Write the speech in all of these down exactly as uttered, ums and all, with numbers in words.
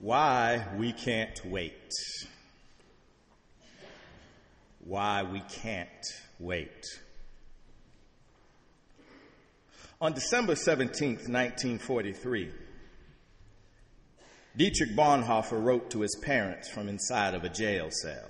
Why we can't wait. Why we can't wait. On December seventeenth, nineteen forty-three, Dietrich Bonhoeffer wrote to his parents from inside of a jail cell.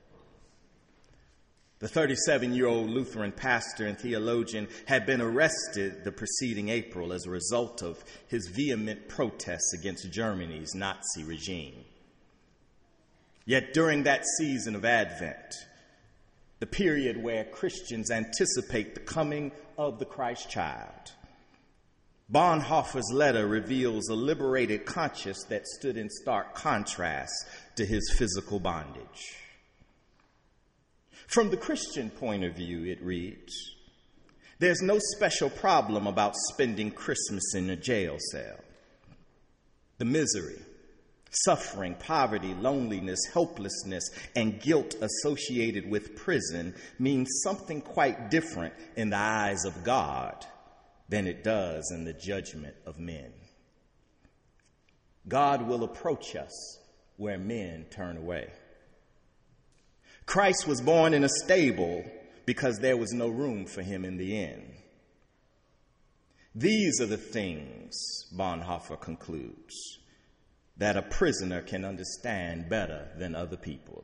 The thirty-seven-year-old Lutheran pastor and theologian had been arrested the preceding April as a result of his vehement protests against Germany's Nazi regime. Yet during that season of Advent, the period where Christians anticipate the coming of the Christ child, Bonhoeffer's letter reveals a liberated conscience that stood in stark contrast to his physical bondage. From the Christian point of view, it reads, there's no special problem about spending Christmas in a jail cell. The misery, suffering, poverty, loneliness, helplessness, and guilt associated with prison means something quite different in the eyes of God than it does in the judgment of men. God will approach us where men turn away. Christ was born in a stable because there was no room for him in the inn. These are the things, Bonhoeffer concludes, that a prisoner can understand better than other people.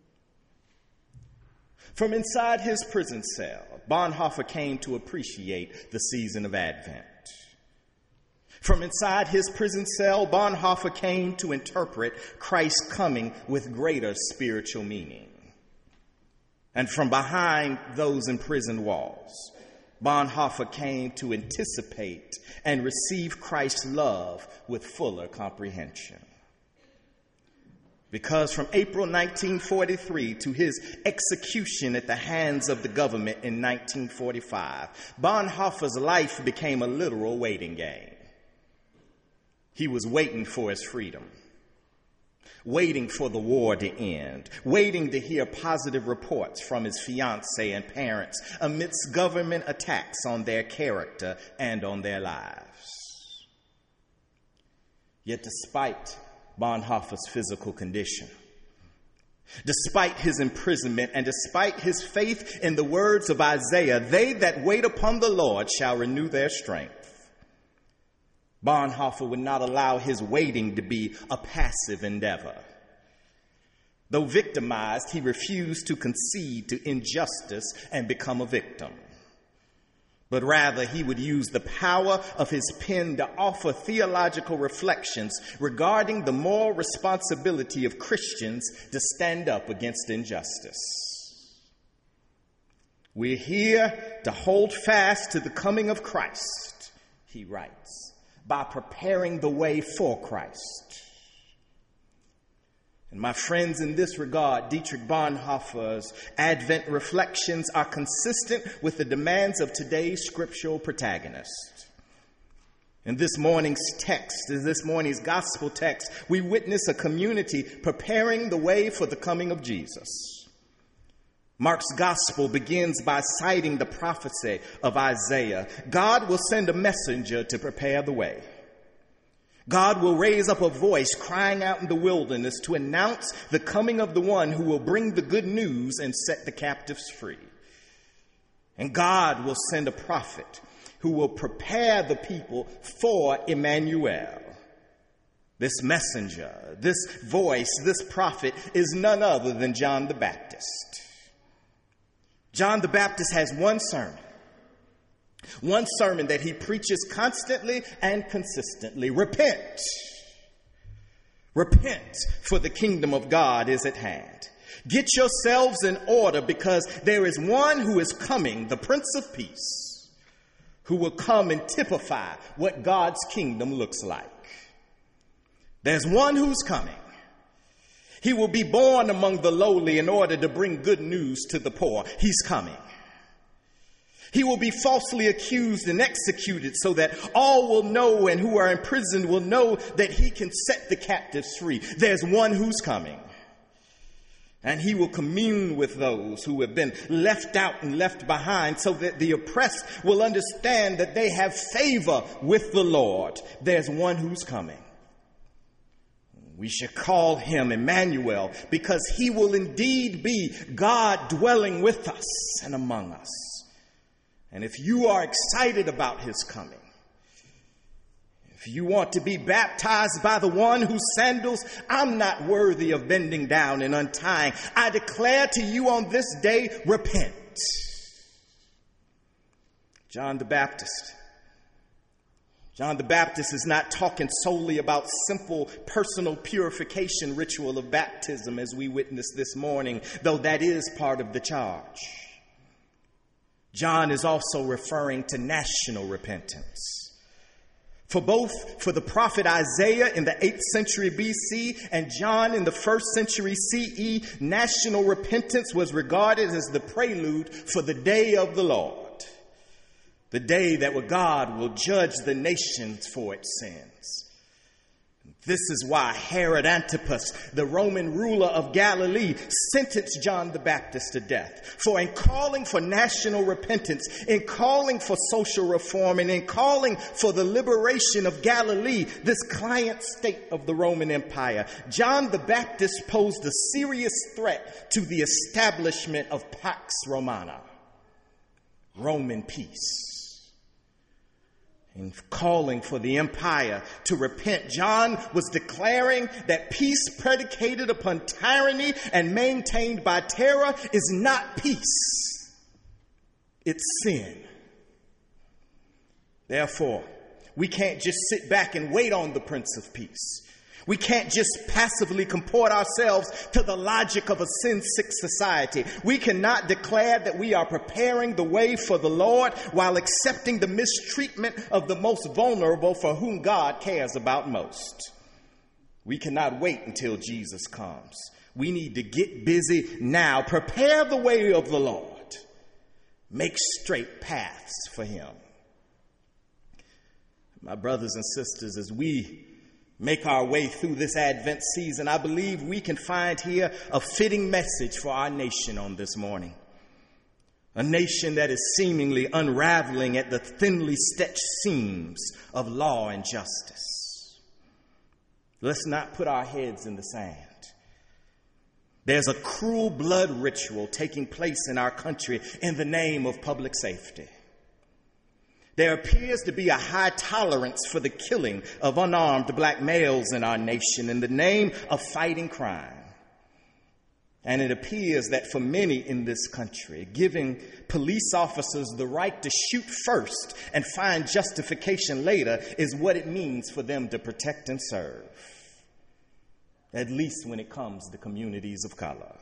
From inside his prison cell, Bonhoeffer came to appreciate the season of Advent. From inside his prison cell, Bonhoeffer came to interpret Christ's coming with greater spiritual meaning. And from behind those imprisoned walls, Bonhoeffer came to anticipate and receive Christ's love with fuller comprehension. Because from April nineteen forty-three to his execution at the hands of the government in nineteen forty-five, Bonhoeffer's life became a literal waiting game. He was waiting for his freedom, waiting for the war to end, waiting to hear positive reports from his fiancée and parents amidst government attacks on their character and on their lives. Yet despite Bonhoeffer's physical condition, despite his imprisonment, and despite his faith in the words of Isaiah, they that wait upon the Lord shall renew their strength, Bonhoeffer would not allow his waiting to be a passive endeavor. Though victimized, he refused to concede to injustice and become a victim. But rather, he would use the power of his pen to offer theological reflections regarding the moral responsibility of Christians to stand up against injustice. We're here to hold fast to the coming of Christ, he writes, by preparing the way for Christ. And my friends, in this regard, Dietrich Bonhoeffer's Advent reflections are consistent with the demands of today's scriptural protagonist. In this morning's text, in this morning's gospel text, we witness a community preparing the way for the coming of Jesus. Mark's gospel begins by citing the prophecy of Isaiah. God will send a messenger to prepare the way. God will raise up a voice crying out in the wilderness to announce the coming of the one who will bring the good news and set the captives free. And God will send a prophet who will prepare the people for Emmanuel. This messenger, this voice, this prophet is none other than John the Baptist. John the Baptist has one sermon, one sermon that he preaches constantly and consistently. Repent. Repent, for the kingdom of God is at hand. Get yourselves in order, because there is one who is coming, the Prince of Peace, who will come and typify what God's kingdom looks like. There's one who's coming. He will be born among the lowly in order to bring good news to the poor. He's coming. He will be falsely accused and executed so that all will know, and who are imprisoned will know, that he can set the captives free. There's one who's coming. And he will commune with those who have been left out and left behind, so that the oppressed will understand that they have favor with the Lord. There's one who's coming. We should call him Emmanuel, because he will indeed be God dwelling with us and among us. And if you are excited about his coming, if you want to be baptized by the one whose sandals I'm not worthy of bending down and untying, I declare to you on this day, repent. John the Baptist. John the Baptist is not talking solely about simple personal purification ritual of baptism as we witnessed this morning, though that is part of the charge. John is also referring to national repentance. For both, for the prophet Isaiah in the eighth century B C and John in the first century C E, national repentance was regarded as the prelude for the day of the Lord. The day that God will judge the nations for its sins. This is why Herod Antipas, the Roman ruler of Galilee, sentenced John the Baptist to death. For in calling for national repentance, in calling for social reform, and in calling for the liberation of Galilee, this client state of the Roman Empire, John the Baptist posed a serious threat to the establishment of Pax Romana, Roman peace. In calling for the empire to repent, John was declaring that peace predicated upon tyranny and maintained by terror is not peace. It's sin. Therefore, we can't just sit back and wait on the Prince of Peace. We can't just passively comport ourselves to the logic of a sin-sick society. We cannot declare that we are preparing the way for the Lord while accepting the mistreatment of the most vulnerable for whom God cares about most. We cannot wait until Jesus comes. We need to get busy now. Prepare the way of the Lord. Make straight paths for him. My brothers and sisters, as we make our way through this Advent season, I believe we can find here a fitting message for our nation on this morning. A nation that is seemingly unraveling at the thinly stretched seams of law and justice. Let's not put our heads in the sand. There's a cruel blood ritual taking place in our country in the name of public safety. There appears to be a high tolerance for the killing of unarmed black males in our nation in the name of fighting crime. And it appears that for many in this country, giving police officers the right to shoot first and find justification later is what it means for them to protect and serve. At least when it comes to communities of color.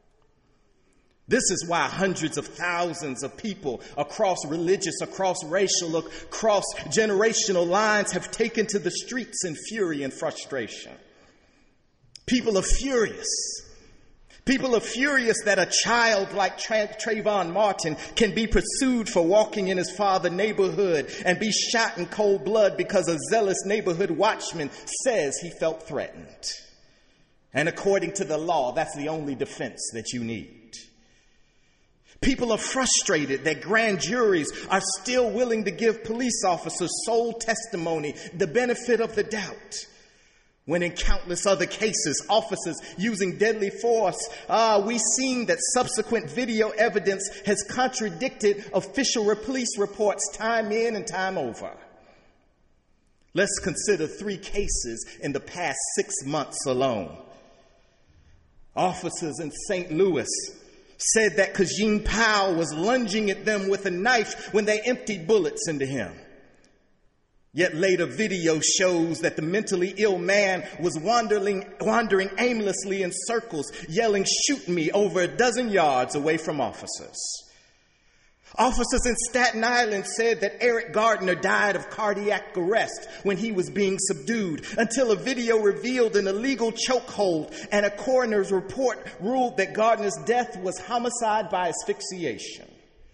This is why hundreds of thousands of people across religious, across racial, across generational lines have taken to the streets in fury and frustration. People are furious. People are furious that a child like Tra- Trayvon Martin can be pursued for walking in his father's neighborhood and be shot in cold blood because a zealous neighborhood watchman says he felt threatened. And according to the law, that's the only defense that you need. People are frustrated that grand juries are still willing to give police officers sole testimony, the benefit of the doubt, when in countless other cases, officers using deadly force, uh, we've seen that subsequent video evidence has contradicted official police reports time in and time over. Let's consider three cases in the past six months alone. Officers in Saint Louis said that Kajin Powell was lunging at them with a knife when they emptied bullets into him. Yet later video shows that the mentally ill man was wandering, wandering aimlessly in circles, yelling, "Shoot me," over a dozen yards away from officers. Officers in Staten Island said that Eric Gardner died of cardiac arrest when he was being subdued, until a video revealed an illegal chokehold and a coroner's report ruled that Gardner's death was homicide by asphyxiation.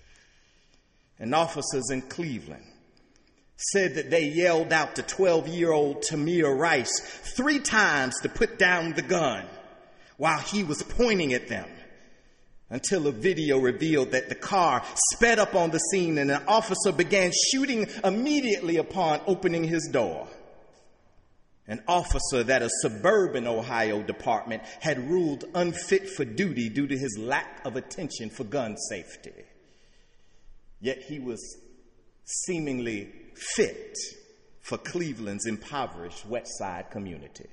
And officers in Cleveland said that they yelled out to twelve-year-old Tamir Rice three times to put down the gun while he was pointing at them, until a video revealed that the car sped up on the scene and an officer began shooting immediately upon opening his door. an officer that a suburban Ohio department had ruled unfit for duty due to his lack of attention for gun safety. Yet he was seemingly fit for Cleveland's impoverished West Side community.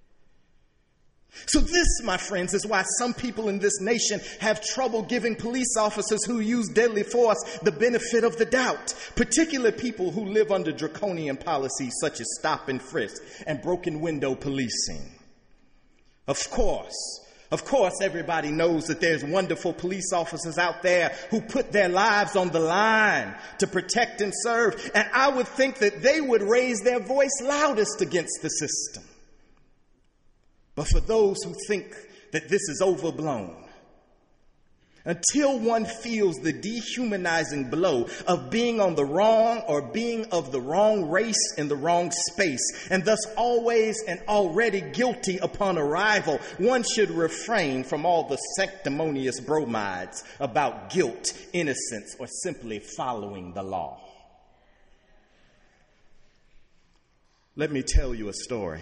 So this, my friends, is why some people in this nation have trouble giving police officers who use deadly force the benefit of the doubt, particularly people who live under draconian policies such as stop and frisk and broken window policing. Of course, of course, everybody knows that there's wonderful police officers out there who put their lives on the line to protect and serve, and I would think that they would raise their voice loudest against the system. But for those who think that this is overblown, until one feels the dehumanizing blow of being on the wrong or being of the wrong race in the wrong space, and thus always and already guilty upon arrival, one should refrain from all the sanctimonious bromides about guilt, innocence, or simply following the law. Let me tell you a story.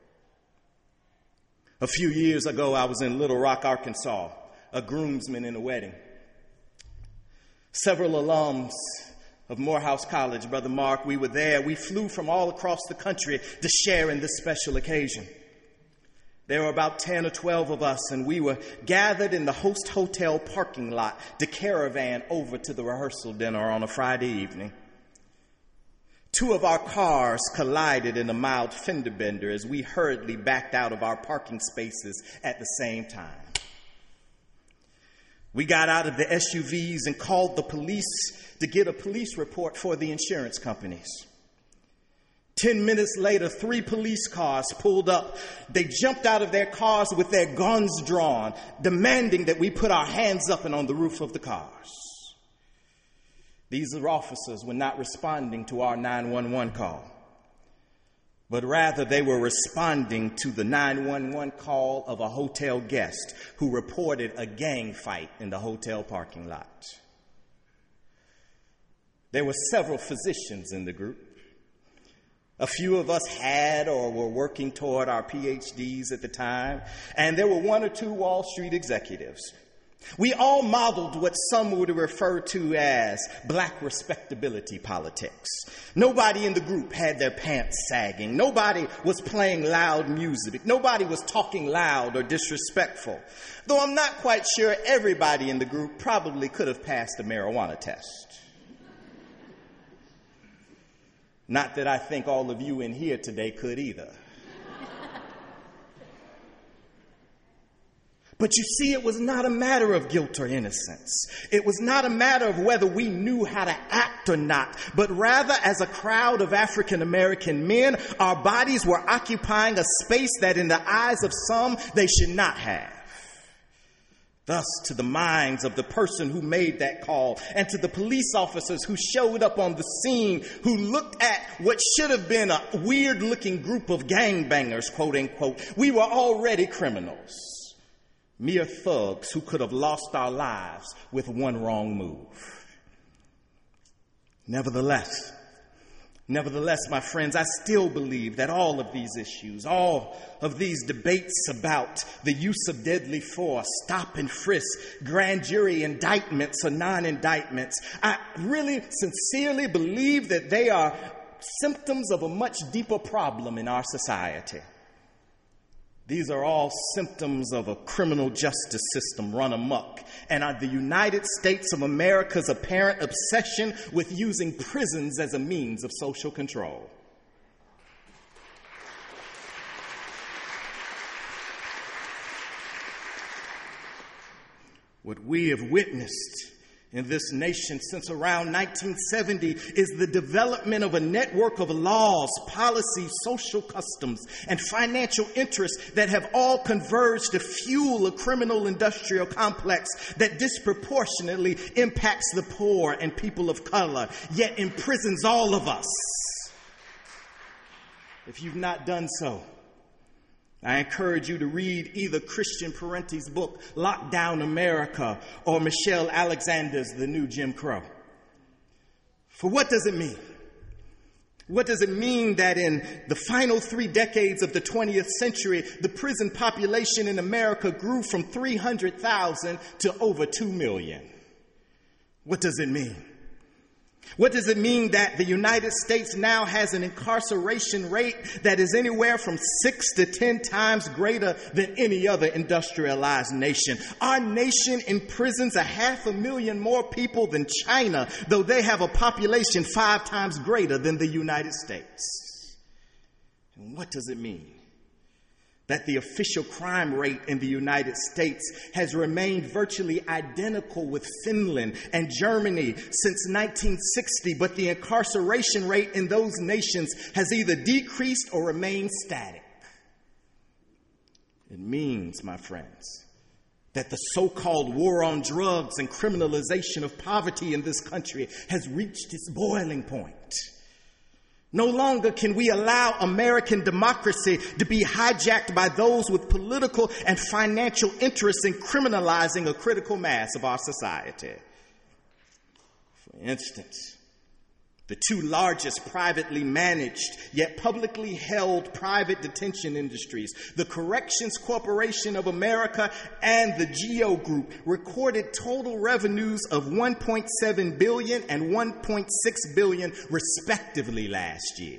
A few years ago, I was in Little Rock, Arkansas, a groomsman in a wedding. Several alums of Morehouse College, Brother Mark, we were there. We flew from all across the country to share in this special occasion. There were about ten or twelve of us, and we were gathered in the host hotel parking lot to caravan over to the rehearsal dinner on a Friday evening. Two of our cars collided in a mild fender bender as we hurriedly backed out of our parking spaces at the same time. We got out of the S U Vs and called the police to get a police report for the insurance companies. Ten minutes later, three police cars pulled up. They jumped out of their cars with their guns drawn, demanding that we put our hands up and on the roof of the cars. These officers were not responding to our nine one one call, but rather they were responding to the nine one one call of a hotel guest who reported a gang fight in the hotel parking lot. There were several physicians in the group. A few of us had or were working toward our P H Ds at the time, and there were one or two Wall Street executives. We all modeled what some would refer to as black respectability politics. Nobody in the group had their pants sagging. Nobody was playing loud music. Nobody was talking loud or disrespectful. Though I'm not quite sure everybody in the group probably could have passed a marijuana test. Not that I think all of you in here today could either. But you see, it was not a matter of guilt or innocence. It was not a matter of whether we knew how to act or not, but rather as a crowd of African American men, our bodies were occupying a space that in the eyes of some they should not have. Thus, to the minds of the person who made that call and to the police officers who showed up on the scene, who looked at what should have been a weird-looking group of gangbangers, quote unquote, we were already criminals. Mere thugs who could have lost our lives with one wrong move. Nevertheless, nevertheless, my friends, I still believe that all of these issues, all of these debates about the use of deadly force, stop and frisk, grand jury indictments or non-indictments, I really sincerely believe that they are symptoms of a much deeper problem in our society. These are all symptoms of a criminal justice system run amok and are the United States of America's apparent obsession with using prisons as a means of social control. What we have witnessed in this nation since around nineteen seventy is the development of a network of laws, policies, social customs, and financial interests that have all converged to fuel a criminal industrial complex that disproportionately impacts the poor and people of color, yet imprisons all of us. If you've not done so, I encourage you to read either Christian Parenti's book, Lockdown America, or Michelle Alexander's The New Jim Crow. For what does it mean? What does it mean that in the final three decades of the twentieth century, the prison population in America grew from three hundred thousand to over two million? What does it mean? What does it mean that the United States now has an incarceration rate that is anywhere from six to ten times greater than any other industrialized nation? Our nation imprisons a half a million more people than China, though they have a population five times greater than the United States. And what does it mean? That the official crime rate in the United States has remained virtually identical with Finland and Germany since nineteen sixty, but the incarceration rate in those nations has either decreased or remained static. It means, my friends, that the so-called war on drugs and criminalization of poverty in this country has reached its boiling point. No longer can we allow American democracy to be hijacked by those with political and financial interests in criminalizing a critical mass of our society. For instance, the two largest privately managed yet publicly held private detention industries, the Corrections Corporation of America and the GEO Group, recorded total revenues of one point seven billion dollars and one point six billion dollars respectively last year.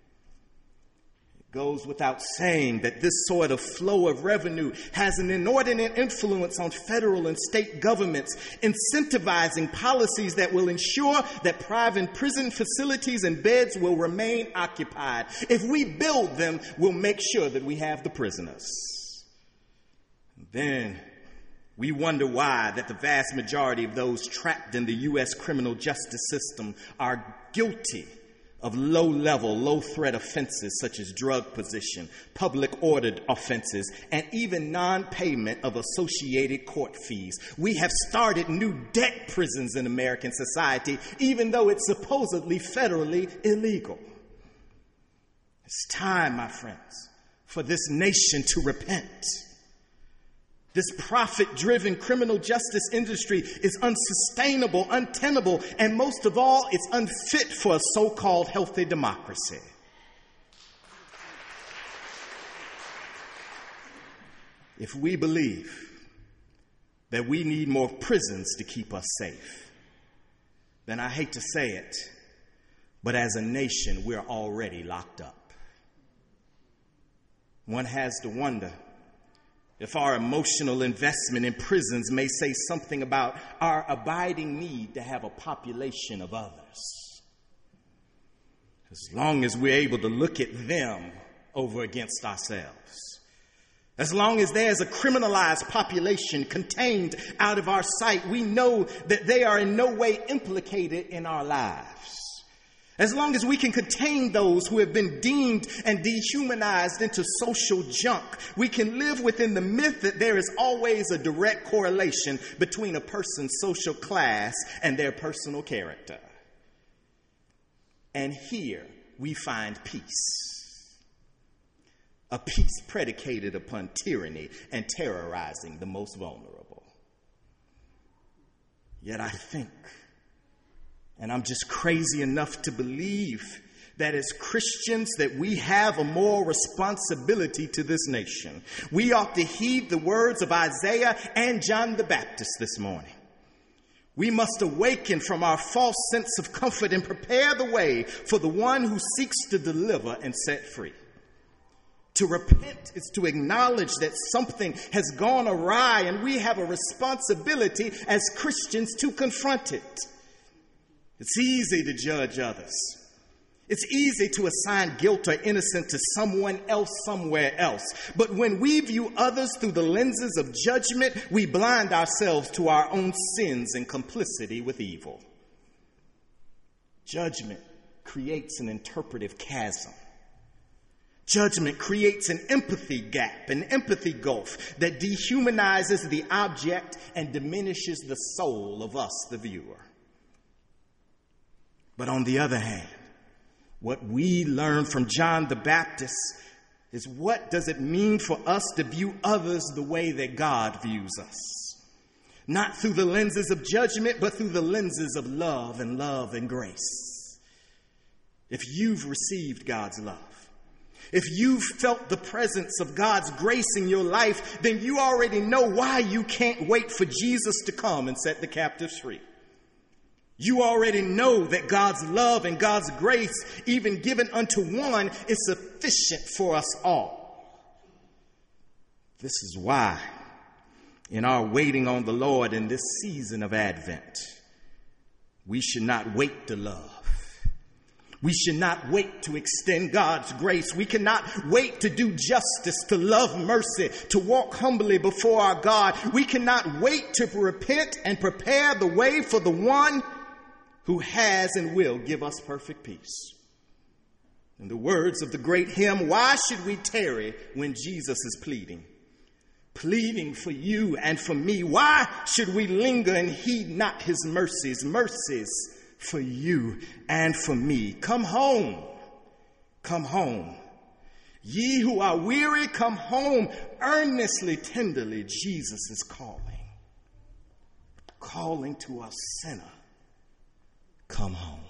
It goes without saying that this sort of flow of revenue has an inordinate influence on federal and state governments, incentivizing policies that will ensure that private prison facilities and beds will remain occupied. If we build them, we'll make sure that we have the prisoners. Then we wonder why that the vast majority of those trapped in the U S criminal justice system are guilty of low-level, low-threat offenses such as drug possession, public order offenses, and even non-payment of associated court fees. We have started new debt prisons in American society, even though it's supposedly federally illegal. It's time, my friends, for this nation to repent. This profit-driven criminal justice industry is unsustainable, untenable, and most of all, it's unfit for a so-called healthy democracy. If we believe that we need more prisons to keep us safe, then I hate to say it, but as a nation, we're already locked up. One has to wonder if our emotional investment in prisons may say something about our abiding need to have a population of others. As long as we're able to look at them over against ourselves, as long as there's a criminalized population contained out of our sight, we know that they are in no way implicated in our lives. As long as we can contain those who have been deemed and dehumanized into social junk, we can live within the myth that there is always a direct correlation between a person's social class and their personal character. And here we find peace. A peace predicated upon tyranny and terrorizing the most vulnerable. Yet I think, and I'm just crazy enough to believe, that as Christians that we have a moral responsibility to this nation. We ought to heed the words of Isaiah and John the Baptist this morning. We must awaken from our false sense of comfort and prepare the way for the one who seeks to deliver and set free. To repent is to acknowledge that something has gone awry, and we have a responsibility as Christians to confront it. It's easy to judge others. It's easy to assign guilt or innocence to someone else somewhere else. But when we view others through the lenses of judgment, we blind ourselves to our own sins and complicity with evil. Judgment creates an interpretive chasm. Judgment creates an empathy gap, an empathy gulf that dehumanizes the object and diminishes the soul of us, the viewer. But on the other hand, what we learn from John the Baptist is, what does it mean for us to view others the way that God views us? Not through the lenses of judgment, but through the lenses of love and love and grace. if you've received God's love, if you've felt the presence of God's grace in your life, then you already know why you can't wait for Jesus to come and set the captives free. You already know that God's love and God's grace, even given unto one, is sufficient for us all. This is why, in our waiting on the Lord in this season of Advent, we should not wait to love. We should not wait to extend God's grace. We cannot wait to do justice, to love mercy, to walk humbly before our God. We cannot wait to repent and prepare the way for the one who has and will give us perfect peace. In the words of the great hymn, why should we tarry when Jesus is pleading? Pleading for you and for me. Why should we linger and heed not his mercies? Mercies for you and for me. Come home. Come home. Ye who are weary, come home. Earnestly, tenderly, Jesus is calling. Calling to us, sinner. Come home.